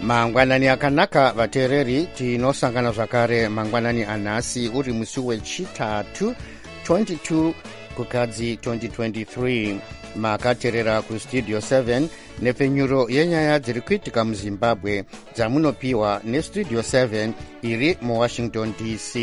mangwanani akanaka vateereri, tinosangana zvakare mangwanani anhasi uri musi wechitatu 22 kukadzi 2023. makateerera kustudio 7 nepfenyuro yenyaya dziri kuitika muzimbabwe dzamunopiwa nestudio 7 iri muwashington dc.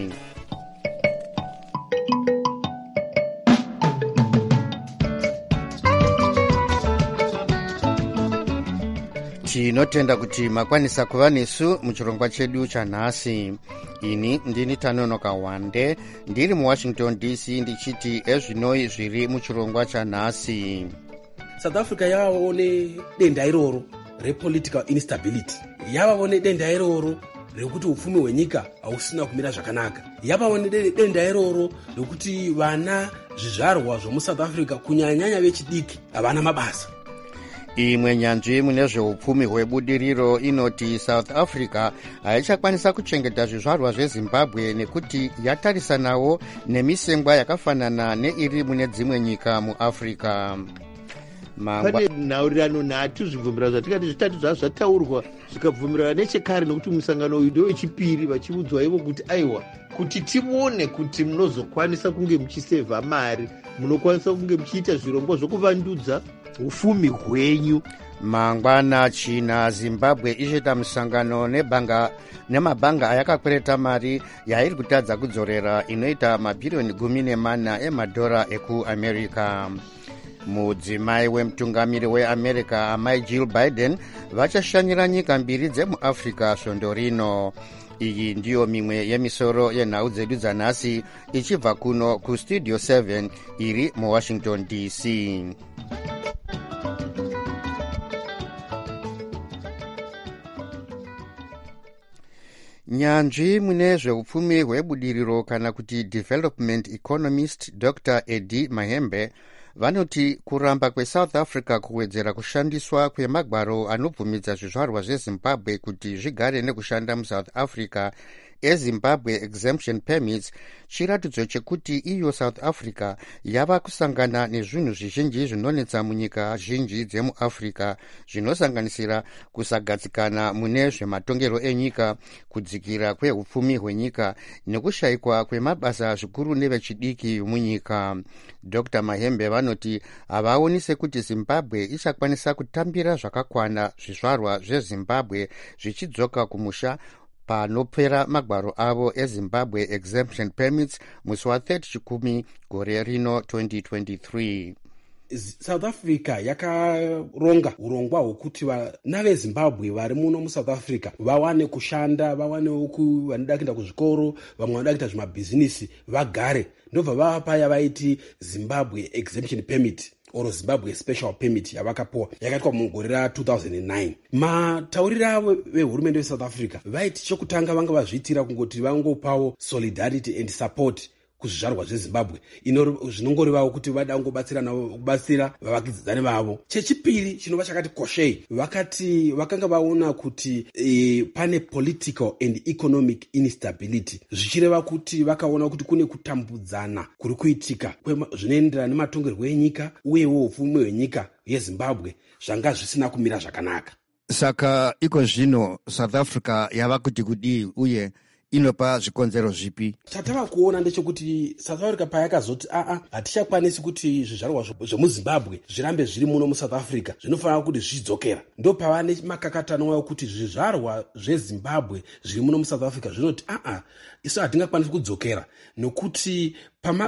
tinotenda kuti makwanisa kuva nesu muchirongwa chedu chanhasi. ini ndini Tanonoka Wande ndiri muwashington dc ndichiti ezvinoi zviri muchirongwa chanhasi. South Africa yavawo nedenda iroro repolitical instability, yavawo nedenda iroro rekuti upfumi hwenyika hausina kumira zvakanaka, yavawo nedenda iroro rekuti vana zvizvarwa zvomusouth africa kunyanyanya vechidiki havana mabasa. imwe nyanzvi mune zveupfumi hwebudiriro inoti south africa haichakwanisa kuchengeta zvizvarwa zvezimbabwe nekuti yatarisanawo nemisengwa yakafanana neiri mune dzimwe nyika muafrica. pane nhaurirano nhatu zvibvumirano zvatingati zvitatu zvazvo zvataurwa zvikabvumirana nechekare, nokuti musangano uyu ndowechipiri vachiudzwa ivo kuti aiwa, kuti tione kuti munozokwanisa kunge muchisevha mari, munokwanisa kunge muchiita zvirongwa zvokuvandudza ufumi hwenyu. mangwana china zimbabwe ichiita musangano nemabhanga ayakakwereta mari yairi kutadza kudzorera inoita mabhiriyoni 14 emadhora ekuamerica. mudzimai wemutungamiri weamerica amai Jill Biden vachashanyira nyika mbiri dzemuafrica svondo rino. iyi ndiyo mimwe yemisoro yenhau dzedu dzanhasi ichibva kuno kustudio 7 iri muwashington dc. nyanzvi mune zveupfumi hwebudiriro kana kuti development economist Dr. Eddie Mahembe vanoti kuramba kwesouth africa kuwedzera kushandiswa kwemagwaro anobvumidza zvizvarwa zvezimbabwe kuti zvigare nekushanda musouth africa ezimbabwe exemption permits chiratidzo chekuti iyo south africa yava kusangana nezvinhu zvizhinji zvinonetsa munyika zhinji dzemuafrica, zvinosanganisira kusagadzikana mune zvematongero enyika, kudzikira kweupfumi hwenyika nekushayikwa kwemabasa zvikuru nevechidiki munyika. Dr. Mahembe vanoti havaoni sekuti zimbabwe ichakwanisa kutambira zvakakwana zvizvarwa zvezimbabwe zvichidzoka kumusha panopera magwaro avo ezimbabwe exemption permits musi wa30 chikumi gore rino 2023. South Africa yakaronga urongwa hwekuti vana vezimbabwe vari muno musouth africa vawane kushanda, vawanewo vanoda kuenda kuzvikoro, vamwe vanoda kuita zvimabhizinisi vagare. ndobva vava paya vaiti zimbabwe exemption permit or zimbabwe special permit yavakapiwa, yakaitwa mugore ra2009. matauriro avo vehurumende vesouth africa vaiti chokutanga vanga vazviitira kungoti vangopawo solidarity and support kuzvizvarwa zvezimbabwe zvinongorevawo kuti vada kubatsira vavakidzani vavo. chechipiri chinova chakati koshei, vakanga vaona kuti pane political and economic instability, zvichireva kuti vakaona kuti kune kutambudzana kuri kuitika zvinoenderana nematongerwo enyika uyewo upfumi hwenyika yezimbabwe zvanga zvisina kumira zvakanaka. saka iko zvino south africa yava kuti kudii uye inopa zvikonzero zvipi? chatava kuona ndechekuti south africa payakazoti hatichakwanisi kuti zvizvarwa zvemuzimbabwe zvirambe zviri muno musouth africa, zvinofanira kuti zvidzokera. ndo pava nemakakatano wayo kuti zvizvarwa zvezimbabwe zviri muno musouth africa zvinoti isu hatingakwanisi kudzokera, nokuti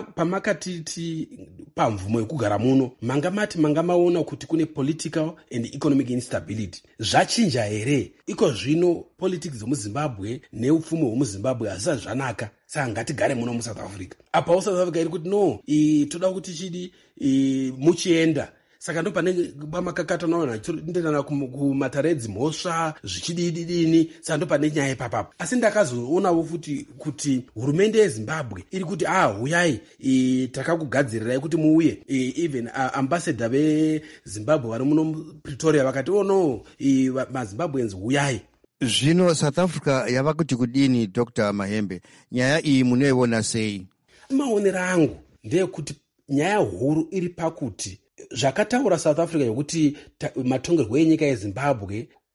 pamakatiti pamvumo yekugara muno manga maona kuti kune political and economic instability. zvachinja here? iko zvino politics dzemuzimbabwe neupfumi hwemuzimbabwe hazvisati zvanaka, saka ngatigare muno musouth africa. apawo south africa iri kuti no, toda kuti chidi muchienda. saka ndo pamakakatana ndenderana kumatare edzimhosva zvichididini, saka ndo pane nyaya ipapapo. asi ndakazoonawo futi kuti hurumende yezimbabwe iri kuti huyai, takakugadzirirai kuti muuye. even ambassador vezimbabwe vari muno Pretoria vakati no, mazimbabweans huyai. zvino south africa yava kuti kudini? Dr. Mahembe, nyaya iyi munoiona sei? maonero angu ndeyekuti nyaya huru iri pakuti zvakataura south africa yokuti matongerwo enyika yezimbabwe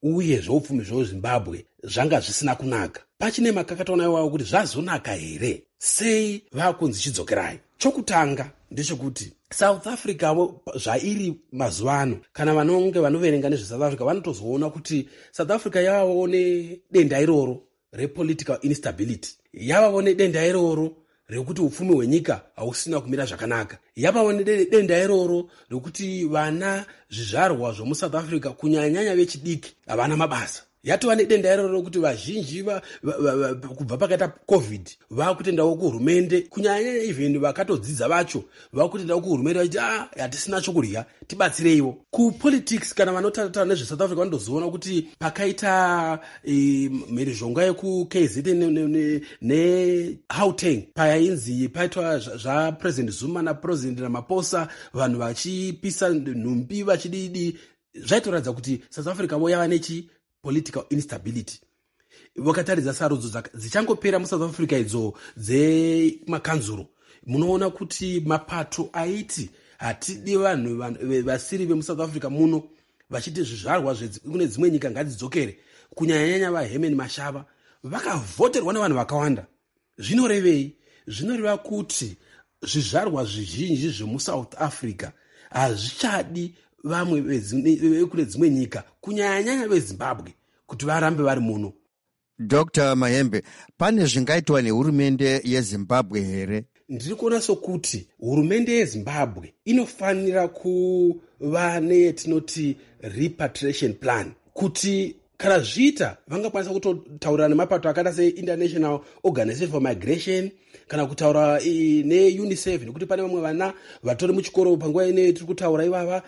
uye zveupfumi zvezimbabwe zvanga zvisina kunaka. Pachine makakaona iwawo kuti zvazonaka here, sei vakunzi chidzokerai. Chokutanga ndechekuti South Africa zvairi mazuva ano, kana vanonge vanoverenga nezveSouth Africa vanotozoona kuti South Africa yavawo nedenda iroro repolitical instability, yavawo nedenda iroro rekuti upfumi hwenyika hausina kumira zvakanaka, yavawo nedenda iroro rekuti vana zvizvarwa zvemuSouth Africa kunyanyanya vechidiki havana mabasa. Yatova nedenda iroro rokuti vazhinji kubva pakaita covid vakutendawo kuhurumende, kunyanya even vakatodzidza vacho vakutendawo kuhurumende vachiti hatisina chokudya, tibatsireiwo. Kupolitics kana vanotaura nezveSouth Africa vanozoona kuti pakaita mhirizhonga yeku-KZN neGauteng painzi paitwa zvaPresident Zuma naPresident Ramaphosa, vanhu vachipisa nhumbi vachididi, zvaitoratidza kuti South Africa yava nechi political instability. Vakataridza sarudzo dzichangopera muSouth Africa idzo dzemakanzuro, munoona kuti mapato aiti hatidi vanhu vasiri vemuSouth Africa muno vachiti zvizvarwa kune dzimwe nyika ngadzidzokere, kunyanyanya vaHerman Mashava vakavhoterwa nevanhu vakawanda. Zvinorevei? Zvinoreva kuti zvizvarwa zvizhinji zvemuSouth Africa hazvichadi vamwe vekune dzimwe nyika, kunyanyanya veZimbabwe, kuti varambe vari muno. Dr. Mahembe, pane zvingaitwa nehurumende yeZimbabwe here? Ndiri kuona sokuti hurumende yeZimbabwe inofanira kuva neyetinoti repatriation plan, kuti kana zviita vangakwanisa kutotaura nemapato akada seInternational Organization for Migration, kana kutaura neUNICEF, nekuti pane vamwe vana vatori muchikoro panguva ine tiri kutaura ivava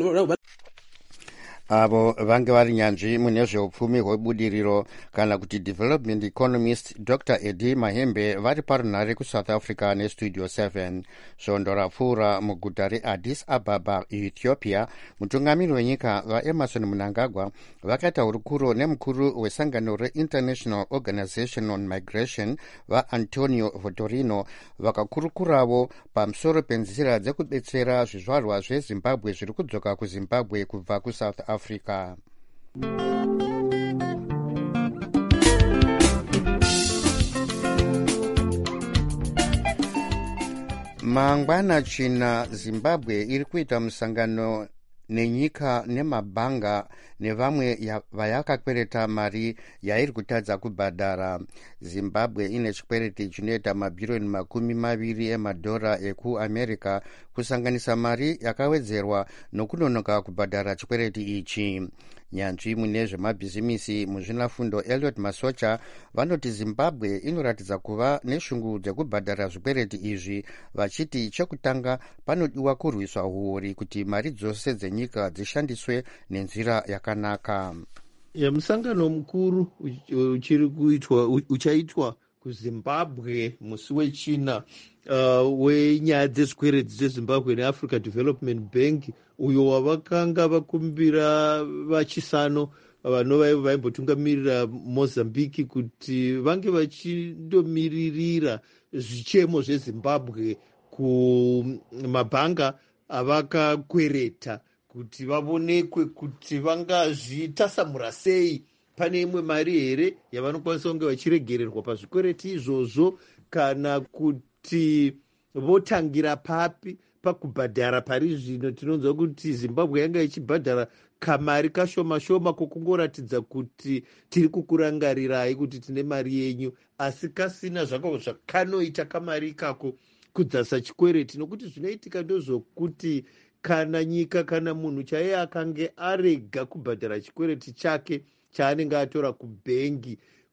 avo vange vari nyanzvi mune zveupfumi hwebudiriro kana kuti development economist Dr. Eddie Mahembe vari parunhare kuSouth Africa nestudio 7. Svondo rapfuura muguta reAddis Ababa, Ethiopia, mutungamiri wenyika vaEmerson Mnangagwa vakaita hurukuro nemukuru wesangano reInternational Organization on Migration vaAntonio Votorino, vakakurukuravo pamusoro penzira dzekudetsera zvizvarwa zveZimbabwe zviri kudzoka kuZimbabwe kubva kuSouth Africa. Mangwana China, Zimbabwe iri kuita musangano nenyika nemabhanga nevamwe vayakakwereta mari yairi kutadza kubhadhara. Zimbabwe ine chikwereti chinoita mabhiriyoni $20 emadhora ekuAmerica, kusanganisa mari yakawedzerwa nokunonoka kubhadhara chikwereti ichi. Nyanzvi mune zvemabhizimisi muzvinafundo Elliot Masocha vanoti Zimbabwe inoratidza kuva neshungu dzekubhadhara zvikwereti izvi, vachiti chekutanga panodiwa kurwiswa huori kuti mari dzose dzenyika dzishandiswe nenzira yakanaka. Musangano mukuru uchaitwa kuZimbabwe musi wechina wenyaya dzezvikwereti dzeZimbabwe neAfrica Development Bank, uyo wavakanga vakumbira vachisano vanova vaimbotungamirira Mozambique kuti vange vachindomiririra zvichemo zveZimbabwe kumabhanga avakakwereta, kuti vavonekwe kuti vangazvitasamura sei. Pane imwe mari here yavanokwanisa kunge vachiregererwa pazvikwereti izvozvo, kana kuti votangira papi pakubhadhara pari zvino? Tinonzwa kuti Zimbabwe yanga ichibhadhara kamari kashoma shoma kokungoratidza kuti tiri kukurangarirai kuti tine mari yenyu, asi kasina zvakanoita kamari kako kudzasa chikwereti. Nokuti zvinoitika ndozvokuti kana nyika kana munhu chaiye akange arega kubhadhara chikwereti chake chaanenge atora kubhengi,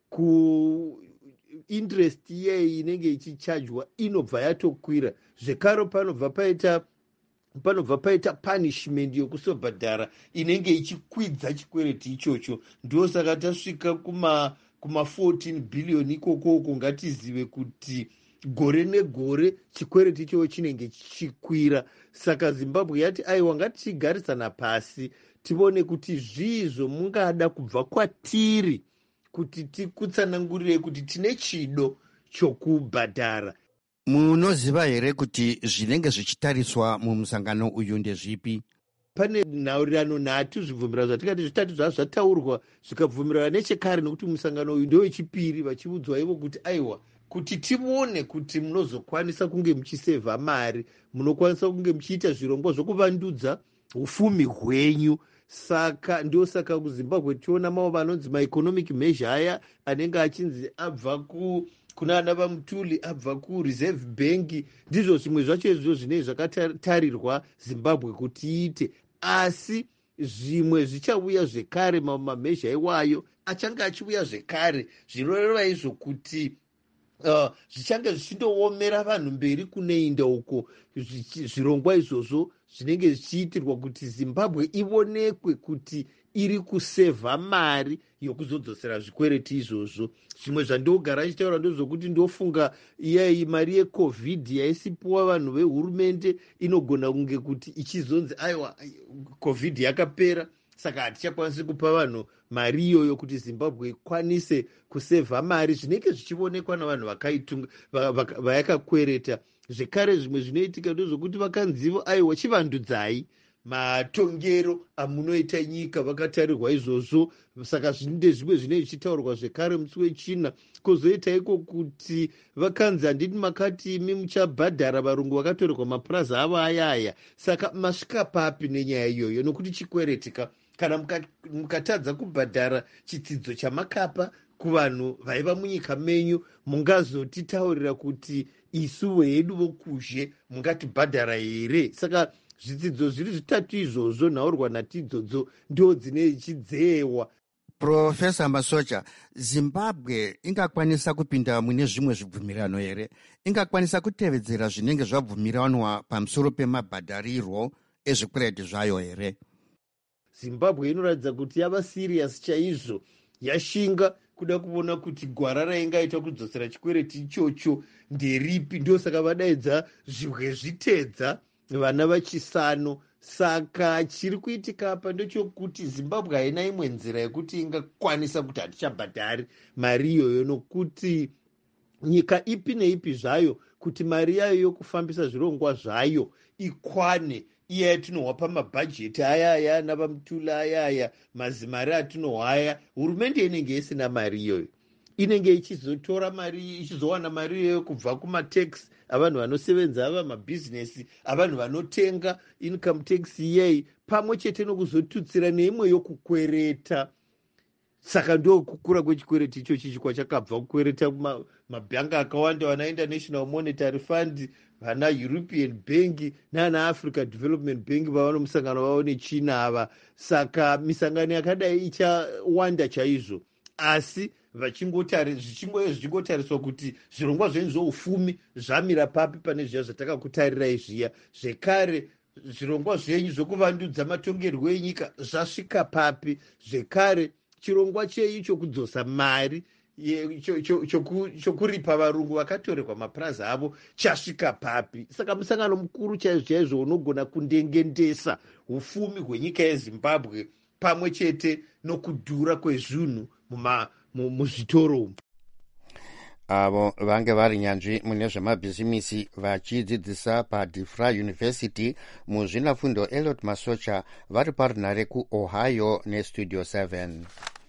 interest iyei inenge ichichajwa inobva yatokwira zvekare. Panobva paita punishment yokusobhadhara inenge ichikwidza chikwereti ichocho. Ndio saka tasvika kuma 14 billion ikoko. Ngatizive kuti gore negore chikwereti ichocho chinenge chichikwira. Saka Zimbabwe yati aiwa, ngatichigarisana pasi tione kuti zvizvo mungada kubva kwatiri kuti tikutsanangurirei kuti tine chido chokubhadhara. Munoziva here kuti zvinenge zvichitariswa mumusangano uyu ndezvipi? pane nhaurirano nhatu zvibvumirano zvatingati zvitatu zvataurwa zvikabvumirana nechekare, nokuti musangano uyu ndio wechipiri, vachiudzwa ivo kuti aiwa, kuti tione kuti munozokwanisa kunge muchisevha mari, munokwanisa kunge muchiita zvirongwa zvokuvandudza ufumi hwenyu. Saka ndio saka kuZimbabwe tiona mamwe vanonzi maeconomic measure aya anenge achinzi abva kuna ana vaMutuli, abva kuReserve Bank, ndizvo zvimwe zvacho izvo zvinenge zvakatarirwa Zimbabwe kuti iite. Asi zvimwe zvichauya zvekare, mamamezha iwayo achange achiuya zvekare, zvinoreva izvo kuti zvichange zvichindoomera vanhu mberi kunoinda uko. Zvirongwa izvozvo zvinenge zvichiitirwa kuti Zimbabwe ionekwe kuti iri kusevha mari yokuzodzosera zvikwereti izvozvo. Zvimwe zvandogara achitaura ndozvokuti ndofunga iyai mari yeCovid yaisipiwa vanhu vehurumende inogona kunge kuti ichizonzi aiwa, Covid yakapera, saka hatichakwanisi kupa vanhu mari iyoyo kuti Zimbabwe ikwanise kusevha mari. Zvinenge zvichionekwa navanhu vayakakwereta. Zvekare zvimwe zvinoitika ndozvokuti vakanzivo aiwa, chivandudzai matongero amunoita nyika, vakatarirwa izvozvo. Saka ndezvimwe zvinenge zvichitaurwa zvekare musi wechina. Kozoita iko kuti vakanzi handiti makati imi muchabhadhara varungu vakatorerwa mapurazi avo ayaya. Saka masvika papi nenyaya iyoyo, nokuti chikweretika kana mukatadza kubhadhara chitsidzo chamakapa kuvanhu vaiva munyika menyu, mungazotitaurira kuti isu vedu vokuzhe mungatibhadhara here? Saka zvidzidzo zviri zvitatu izvozvo, nhaurwa nhatu idzodzo ndio dzine chidzewa. Profesa Masocha, Zimbabwe ingakwanisa kupinda mune zvimwe zvibvumirano here? Ingakwanisa kutevedzera zvinenge zvabvumiranwa pamusoro pemabhadharirwo ezvikwereti zvayo here? Zimbabwe inoratidza kuti yava siriasi chaizvo, yashinga kuda kuona kuti gwara raingaita kudzosera chikwereti ichocho nderipi. Ndio saka vadaidza zvitedza vana vachisano. Saka chiri kuitika apa ndechokuti Zimbabwe haina imwe nzira yekuti ingakwanisa kuti hatichabhadhari mari iyoyo, nokuti nyika ipi neipi zvayo kuti mari yayo yokufambisa zvirongwa zvayo ikwane, iye yatinohwa pamabhajeti ayaya navaMutula ayaya, mazimari atinohwaya, hurumende inenge isina mari iyoyo. Inenge ichizotora mari, ichizowana mari iyoyo kubva kumatax avanhu vanosevenza, ava mabhizinesi, avanhu vanotenga, income tax iyei, pamwe chete nokuzotutsira neimwe yokukwereta. Saka ndo kukura kwechikwereti ichochi kwachakabva kukwereta mabhangi akawanda, vana International Monetary Fund, vana European Bank nana Africa Development Bank vavanomusangano vavo nechina ava. Saka misangano yakadai ichawanda chaizvo, asi zvichingotariswa kuti zvirongwa zvenyu zvoufumi zvamira papi pane zviya zvatakakutarirai zviya. Zvekare zvirongwa zvenyu zvokuvandudza matongerwo enyika zvasvika papi. Zvekare chirongwa cheicho kudzosa mari chokuripa varungu vakatorerwa mapurazi avo chasvika papi. Saka musangano mukuru chaizvo unogona kundengendesa ufumi hwenyika yeZimbabwe pamwe chete nokudhura kwezvinhu muzvitoro umu. Avo vange vari nyanzvi mune zvemabhizimisi vachidzidzisa paDeFry University muzvinafundo Elliot Masocha vari parunhare kuOhio neStudio 7.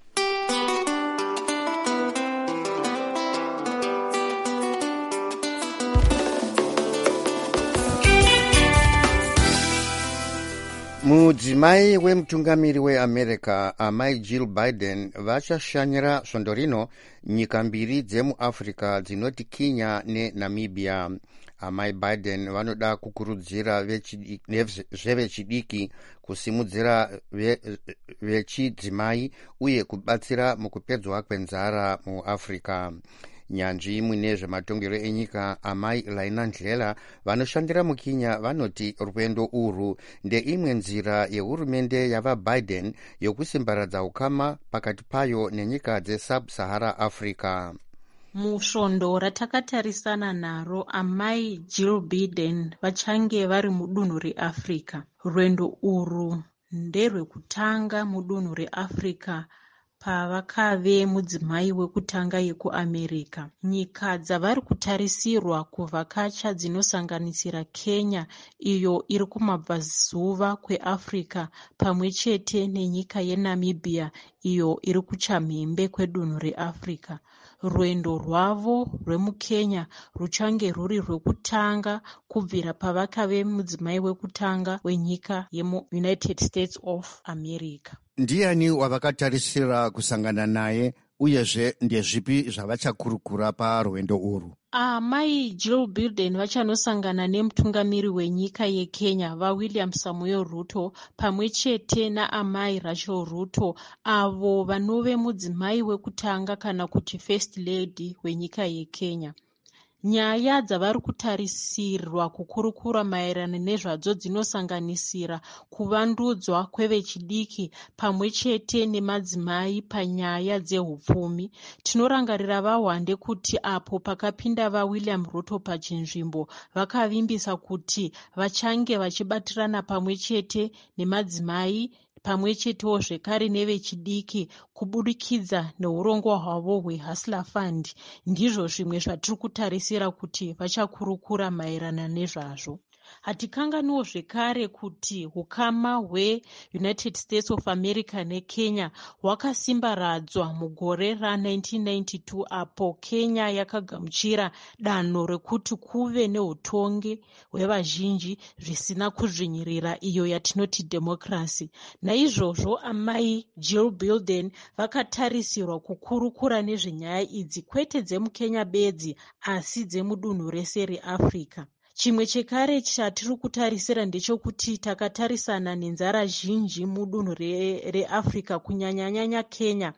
Mudzimai wemutungamiri weAmerica amai Jill Biden vachashanyira svondo rino nyika mbiri dzemuAfrica dzinoti Kenya neNamibia. Amai Biden vanoda kukurudzira zvevechidiki kusimudzira vechidzimai uye kubatsira mukupedzwa kwenzara muAfrica. Nyanzvi mune zvematongero enyika amai Laina Ndlela vanoshandira muKenya vanoti rwendo urwu ndeimwe nzira yehurumende yavaBiden yokusimbaradza ukama pakati payo nenyika dzeSub-Sahara Africa. Musvondo ratakatarisana naro amai Jill Biden vachange vari mudunhu reAfrica. Rwendo urwu nderwekutanga mudunhu reAfrica pavakave mudzimai wekutanga yekuamerica. Nyika dzavari kutarisirwa kuvhakacha dzinosanganisira Kenya, iyo iri kumabvazuva kweAfrica, pamwe chete nenyika yeNamibia, iyo iri kuchamhembe kwedunhu reAfrica. Rwendo rwavo rwemukenya ruchange rwuri rwekutanga kubvira pavakave mudzimai wekutanga wenyika yemuUnited States of America. Ndiani wavakatarisira kusangana naye uyezve ndezvipi zvavachakurukura parwendo urwu? Amai Jill Biden vachanosangana nemutungamiri wenyika yeKenya vaWilliam Samuel Ruto pamwe chete naamai Rachel Ruto, avo vanove mudzimai wekutanga kana kuti first lady wenyika yeKenya. Nyaya dzavari kutarisirwa kukurukura maererano nezvadzo dzinosanganisira kuvandudzwa kwevechidiki pamwe chete nemadzimai panyaya dzehupfumi. Tinorangarira vahwande kuti apo pakapinda vaWilliam Ruto pachinzvimbo vakavimbisa kuti vachange vachibatirana pamwe chete nemadzimai pamwe chetewo zvekare nevechidiki kubudikidza neurongwa hwavo hweHustler Fund. Ndizvo zvimwe zvatiri kutarisira kuti vachakurukura maererano nezvazvo. Hatikanganiwo zvekare kuti hukama hweUnited States of America neKenya hwakasimbaradzwa mugore ra1992 apo Kenya yakagamuchira danho rekuti kuve neutongi hwevazhinji zvisina kuzvinyirira, iyo yatinoti democracy. Naizvozvo amai Jill Biden vakatarisirwa kukurukura nezvenyaya idzi, kwete dzemuKenya bedzi asi dzemudunhu rese reAfrica. Chimwe chekare chatiri kutarisira ndechekuti takatarisana nenzara zhinji mudunhu reAfrica kunyanyanyanya Kenya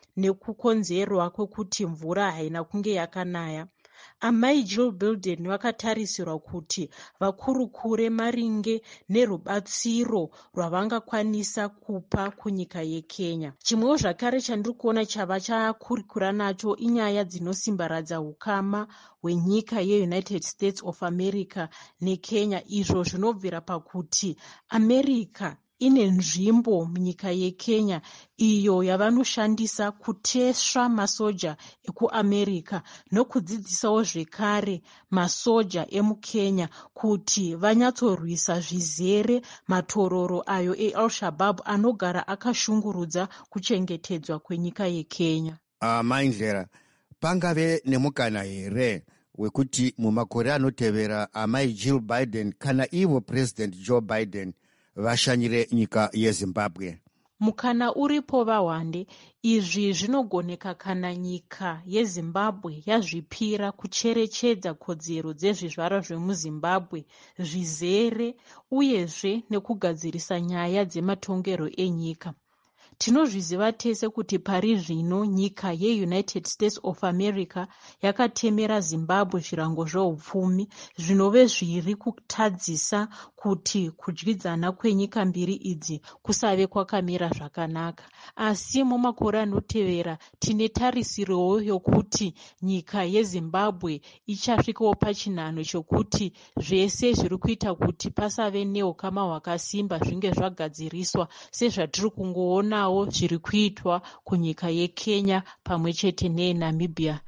nekukonzerwa kwekuti mvura haina kunge yakanaya. Amai Jill Biden vakatarisirwa kuti vakurukure maringe nerubatsiro rwavangakwanisa kupa kunyika yeKenya. Chimwewo zvakare chandiri kuona chavachakurukura nacho inyaya dzinosimbaradza hukama hwenyika yeUnited States of America neKenya. Izvo zvinobvira pakuti America ine nzvimbo munyika yeKenya iyo yavanoshandisa kutesva masoja ekuAmerica nokudzidzisawo zvekare masoja emuKenya kuti vanyatsorwisa zvizere matororo ayo eAl-Shabaab anogara akashungurudza kuchengetedzwa kwenyika yeKenya. Maindlera, pangave nemukana here wekuti mumakore anotevera amai Jill Biden kana ivo President Joe Biden vashanyire nyika yeZimbabwe? Mukana uripo vahwande. Izvi zvinogoneka kana nyika yeZimbabwe yazvipira kucherechedza kodzero dzezvizvarwa zvemuZimbabwe zvizere uyezve nekugadzirisa nyaya dzematongero enyika. Tinozviziva tese kuti pari zvino nyika yeUnited States of America yakatemera Zimbabwe zvirango zveupfumi zvinove zviri kutadzisa kuti kudyidzana kwenyika mbiri idzi kusave kwakamira zvakanaka. Asi mumakore anotevera tine tarisiro yokuti nyika yeZimbabwe ichasvikawo pachinhano chokuti zvese zviri kuita kuti pasave neukama hwakasimba zvinge zvagadziriswa, sezvatiri kungoona zviri kuitwa kunyika yeKenya pamwe chete neNamibia.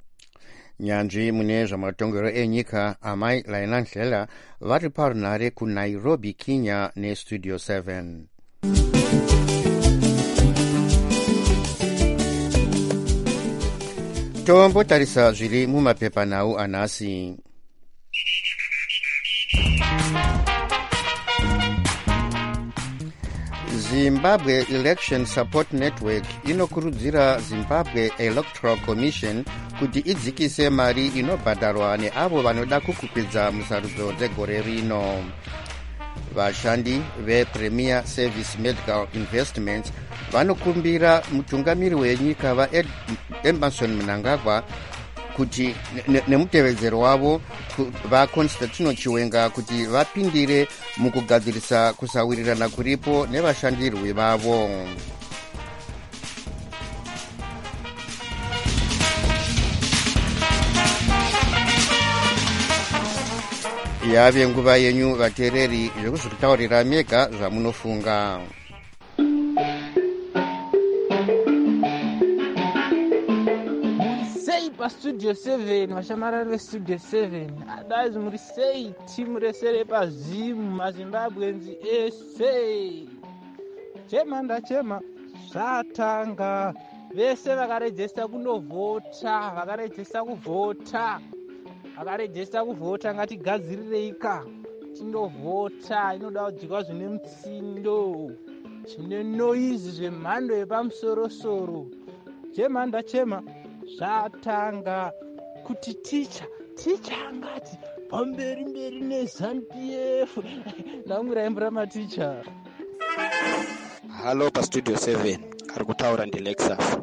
Nyanzvi mune zvamatongero enyika amai Laina Nhlela vari parunhare kuNairobi, Kenya neStudio 7. Tombotarisa zviri mumapepanhau anhasi. Zimbabwe Election Support Network inokurudzira Zimbabwe Electoral Commission kuti idzikise mari inobhadharwa neavo vanoda kukwikwidzwa musarudzo dzegore rino. Vashandi vePremier Service Medical Investments vanokumbira mutungamiri wenyika vaEmmerson Mnangagwa kuti nemutevedzero wavo vaConstantino Chiwenga kuti vapindire mukugadzirisa kusawirirana kuripo nevashandirwi vavo. Yave nguva yenyu vateereri zvekuzvitaurira mega zvamunofunga. pastudio 7 vashamarari vestudio 7 adaizi muri sei timu rese repazimu mazimbabwenzi ese chema ndachema zvatanga vese vakarejesta kunovhota vakarejesta kuvhota ngatigadzirireika tinovhota. Inoda kudyika zvine mutsindo zvine noizi zvemhando yepamusorosoro. Chema ndachema zvatanga kuti ticha angati pamberi neZANU-PF namuraimbura maticha. Halo pastudio 7 ari kutaura ndiLexus.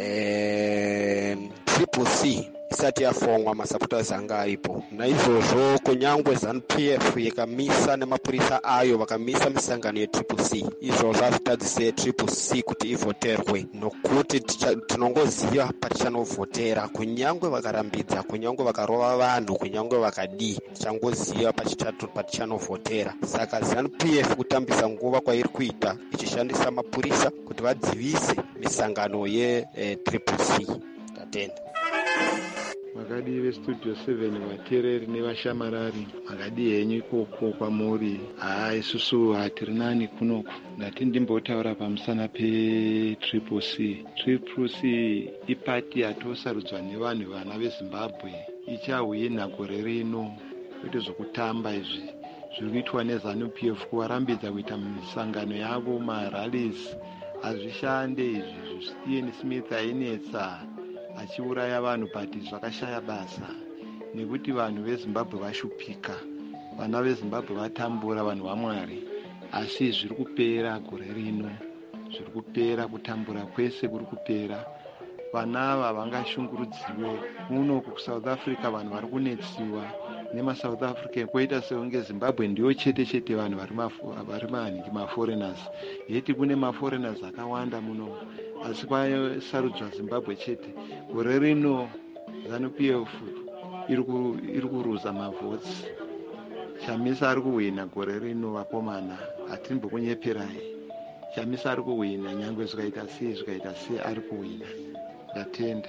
Triple C isati yafongwa masapota anga aripo. Naizvozvo kunyangwe ZANU-PF yakamisa nemapurisa ayo vakamisa misangano yeTriple C, izvozvo hazvitadzise Triple C kuti ivhoterwe, nokuti tinongoziva patichanovhotera. Kunyangwe vakarambidza, kunyangwe vakarova vanhu, kunyangwe vakadii, tichangoziva patichanovhotera. Saka ZANU-PF kutambisa nguva kwairi kuita ichishandisa mapurisa kuti vadzivise misangano yeTriple C. Tatenda. Makadi vestudio 7 vateereri nevashamarari, makadi henyu ikoko kwamuri. Isusu hatiri nani kunoku, ndati ndimbotaura pamusana peTriple C. Triple C ipati yatosarudzwa nevanhu vana veZimbabwe, ichahwina gore rino. Kwete zvokutamba izvi zviri kuitwa neZANU-PF kuvarambidza kuita misangano yavo, marallies. Hazvishande izvi. Ian Smith ainetsa achiuraya vanhu pati zvakashaya basa, nekuti vanhu veZimbabwe vashupika, vana veZimbabwe vatambura, vanhu vaMwari. Asi zviri kupera gore rino, zviri kupera, kutambura kwese kuri kupera. Vana ava vangashungurudziwe. Unoku kuSouth Africa vanhu vari kunetsiwa nemaSouth African, kwoita seunge Zimbabwe ndiyo chete vanhu vari manhingi maforeigners. Yeti kune maforeigners akawanda muno, asi kwasarudzwa Zimbabwe chete. Gore rino ZANU-PF iri kuruza mavhotsi. Chamisa ari kuhwina gore rino, vakomana, hatimbokunyeperai. Chamisa ari kuhwina, nyangwe zvikaita sei ari kuhwina. Ndatenda.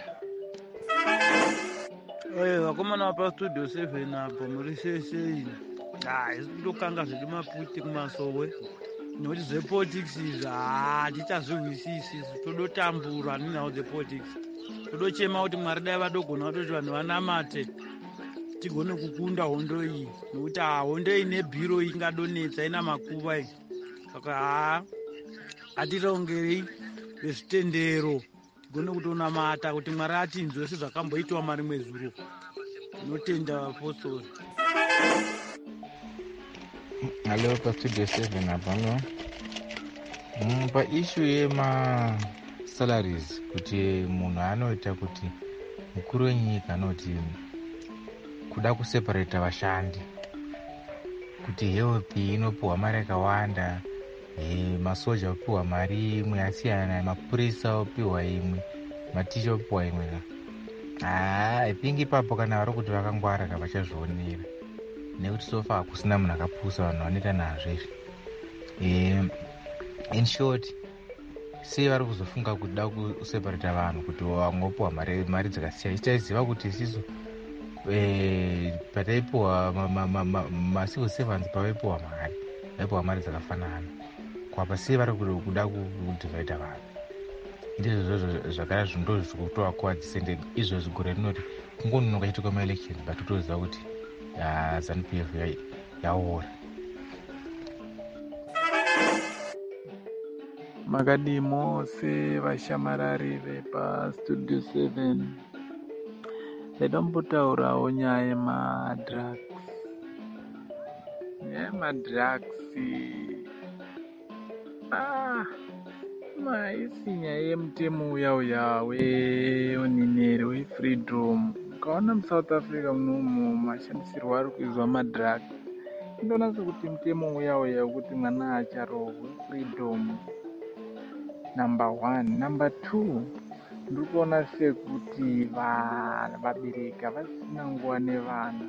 Vakomana vapastudio 7 apo muri sei? Isi kutokanga zviri maputi kumasowe, nokuti zvepolitics izvi hatichazvihwisisi. Todotambura haninawo zvepolitics. Todochema kuti Mwari dai vadogona kutoti vanhu vanamate tigone kukunda hondo iyi, nokuti hondo iyi nebhiro iyi ingadonetsa, ina makuva iyi. Saka hatiraongerei vezvitendero tigone kutonamata kuti Mwari atinzwe sezvakamboitwa marimwe zuro. Tinotenda vapostori. Halo pastudio 7 apano. Paishu yemasalaries, kuti munhu anoita kuti mukuru wenyika anoti kuda kuseparata vashandi, kuti help inopiwa mari yakawanda, masoja opiwa mari imwe asiyana, mapurisa opiwa imwe, maticha opiwa imwe. I think ipapo kana vari kuti vakangwara vachazvionera, nekuti sofa hakusina munhu akapusa vanhu vanoita nazvo izvi. In short, sei vari kuzofunga kuda kuseparata vanhu kuti vamwe opiwa mari dzakasiyana. Ichaiziva kuti isisu pataipiwa macivil servants pavaipiwa mari dzakafanana. Kwapa sei vari kuda kudhivaida vanhu. Ndizvo zvakara ndo zvikutoa kuwadzisended izvozvi gore rinoti kungononoka chiitika maelections, but totoziva kuti ZANU-PF yaora. Makadi mose vashamarari vepastudio 7, ndombotaurawo nyaya yemadrugs. Nyaya yemadrugs isi nyaya yemutemo uya weonineri weFreedom. Ukaona muSouth Africa munomu mashandisirwo ari kuizwa madrugs, indonatso kuti mutemo uya wekuti mwana acharohwe, Freedom number 1. Number 2, ndiri kuona sekuti vabereki vasina nguva nevana,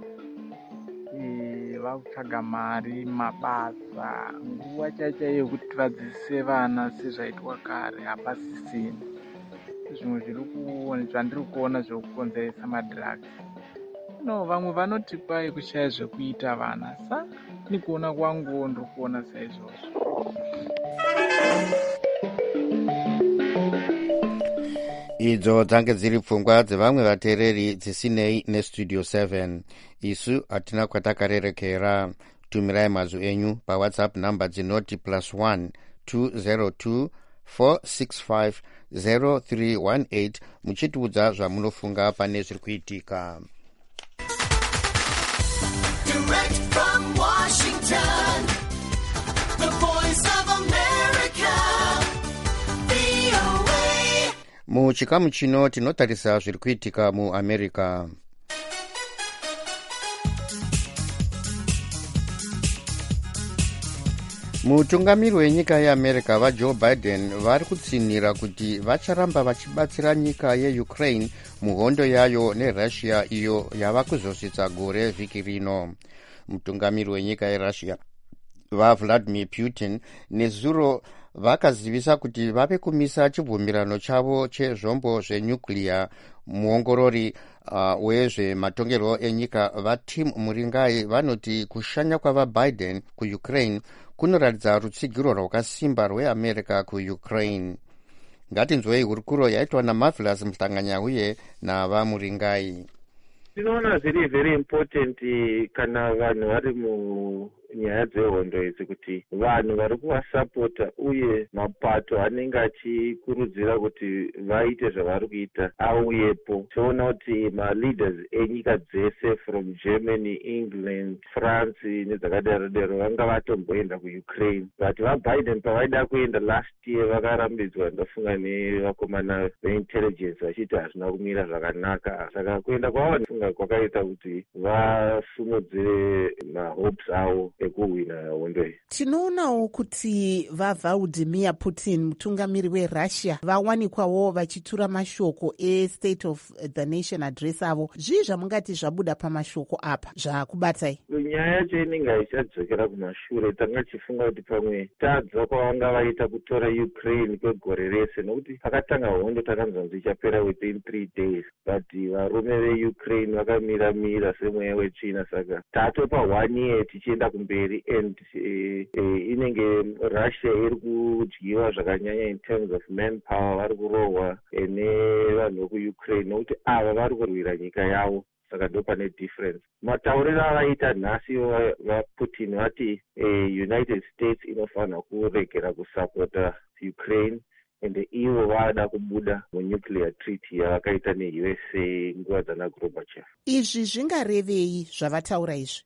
vakutsvaga mari, mabasa, nguva chaiyo yekuti vadzidzise vana sezvaitwa kare hapasisina. zvimwe zvandiri kuona zvekukonzeresa madrugs. No, vamwe vanoti kwai kushaya zvekuita vana, saka ni kuona kwangu ndiri kuona saizvozvo. idzo dzange dziri pfungwa dzevamwe vateereri dzisinei nestudio 7. isu hatina kwatakarerekera. tumirai mazwi enyu pawhatsapp namba dzinoti +1 202 465 0318 muchitiudza zvamunofunga pane zviri kuitika. Direct from Washington, the voice of America, VOA. muchikamu chino tinotarisa zviri kuitika muamerica. mutungamiri wenyika yeamerica vajoe biden vari kutsinhira kuti vacharamba vachibatsira nyika yeukraine muhondo yayo nerussia iyo yava kuzosvitsa gore vhiki rino. mutungamiri wenyika yerussia vavladimir putin nezuro vakazivisa kuti vave kumisa chibvumirano chavo chezvombo zvenyukliya. muongorori wezvematongerwo enyika vatim muringai vanoti kushanya kwavabiden kuukraine kunoratidza rutsigiro rwakasimba rweamerica kuukraine. ngatinzwei hurukuro yaitwa namarvelous mhlanganyauye navamuringai. tinoona zviri very important kana vanhu vari munyaya dzehondo idzi kuti vanhu vari kuvasapota uye mapato anenge achikurudzira kuti vaite zvavari kuita auyepo. toona kuti maleaders enyika dzese from Germany, England, France nedzakadaro daro vanga vatomboenda kuukraine, but vabiden pavaida kuenda last year vakarambidzwa ndafunga nevakomana veintelligence vachiti hazvina kumira zvakanaka. saka kuenda kwavo ndafunga kwakaita kuti vasimudzire mahopes avo ekuhwina hondo iyi. tinoonawo kuti vavladimir Putin mutungamiri werussia vawanikwawo vachitura mashoko estate of the nation address avo. zvii zvamungati zvabuda pamashoko apa zvakubatai? nyaya yacho inenge haichadzokera kumashure. tanga tichifunga kuti pamwe tadza kwavanga vaita kutora Ukraine kwegore rese, nokuti pakatanga hondo takanzwa kuti ichapera within 3 days, but varume veukraine vakamira semweya wetsvina. saka tatopa 1 year tichienda kumberi, and inenge russia iri kudyiwa zvakanyanya in terms of manpower. vari kurohwa nevanhu vekuukraine nokuti ava vari kurwira nyika yavo. saka ndo pane difference. matauriro avaita nhasi vaputin vati united states inofanira kuregera kusapota ukraine, ende ivo vada kubuda munuclear treaty yavakaita neusa nguva dzanaGorbachev. izvi zvingarevei zvavataura izvi?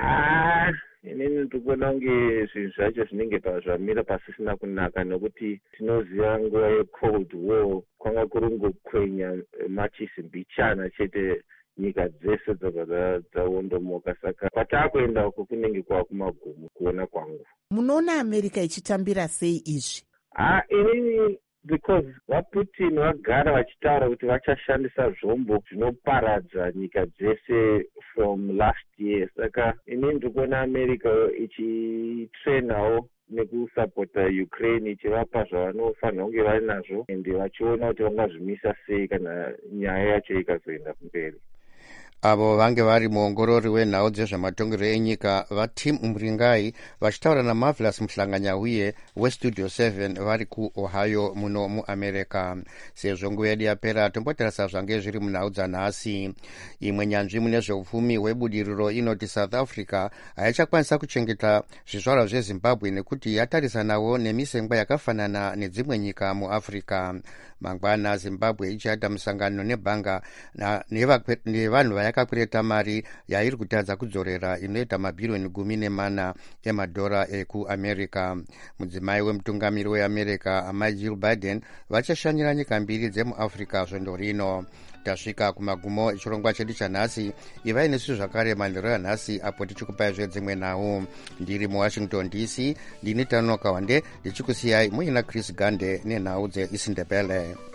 inini ndikuona kunge zvinhu zvacho zvinenge zvamira pasisina kunaka, nokuti tinoziva nguva yecold war kwanga kuri ngokwenya machisibhichana chete nyika dzese dzabva dzaondomoka. saka kwataakuenda uko kunenge kwakumagumu kuona kwangu. munoona america ichitambira sei izvi? inini because vaputin vagara vachitaura kuti vachashandisa zvombo zvinoparadza nyika dzese from last year. saka inini ndikuona america ichitrenawo nekusapota Ukraine, ichivapa zvavanofanira kunge vari nazvo ende vachiona kuti vangazvimisa sei kana nyaya yacho ikazoenda kumberi. avo vange vari muongorori wenhau dzezvematongerwo enyika vatim muringai vachitaura namarvelous mhlanganyauye westudio 7 vari kuohio muno muamerica. sezvo nguva yedu yapera tombotarisa zvange zviri munhau dzanhasi. imwe nyanzvi mune zveupfumi hwebudiriro inoti south africa haichakwanisa kuchengeta zvizvarwa zvezimbabwe nekuti yatarisanawo nemisengwa yakafanana nedzimwe nyika muafrica. mangwana zimbabwe ichaita musangano nebhanga nevanhu vayakakwireta mari yairi kutadza kudzorera inoita mabhirioni 14 emadhora ekuamerica. mudzimai wemutungamiri weamerica amai Jill Biden vachashanyira nyika mbiri dzemuafrica svondo rino. tasvika kumagumo echirongwa chedu chanhasi. ivai nesu zvakare manheru yanhasi apo tichikupai zvedzimwe nhau. ndiri muwashington DC ndini Tanoka Wande ndichikusiyai muina Chris Gande nenhau dzeisindebele.